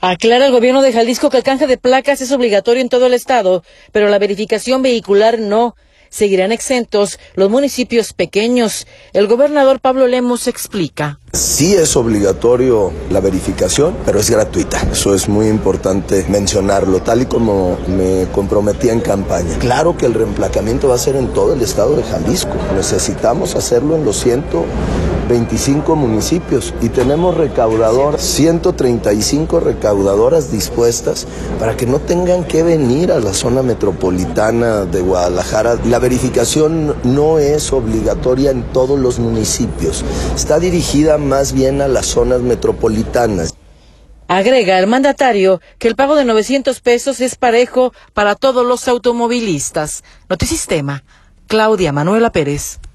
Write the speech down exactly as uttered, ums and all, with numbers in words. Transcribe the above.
Aclara el gobierno de Jalisco que el canje de placas es obligatorio en todo el estado, pero la verificación vehicular no. Seguirán exentos los municipios pequeños. El gobernador Pablo Lemos explica. Sí es obligatorio la verificación, pero es gratuita. Eso es muy importante mencionarlo, tal y como me comprometí en campaña. Claro que el reemplacamiento va a ser en todo el estado de Jalisco. Necesitamos hacerlo en los ciento veinticinco municipios y tenemos recaudador, ciento treinta y cinco recaudadoras dispuestas para que no tengan que venir a la zona metropolitana de Guadalajara. La verificación no es obligatoria en todos los municipios. Está dirigida más bien a las zonas metropolitanas. Agrega el mandatario que el pago de novecientos pesos es parejo para todos los automovilistas. Notisistema, Claudia Manuela Pérez.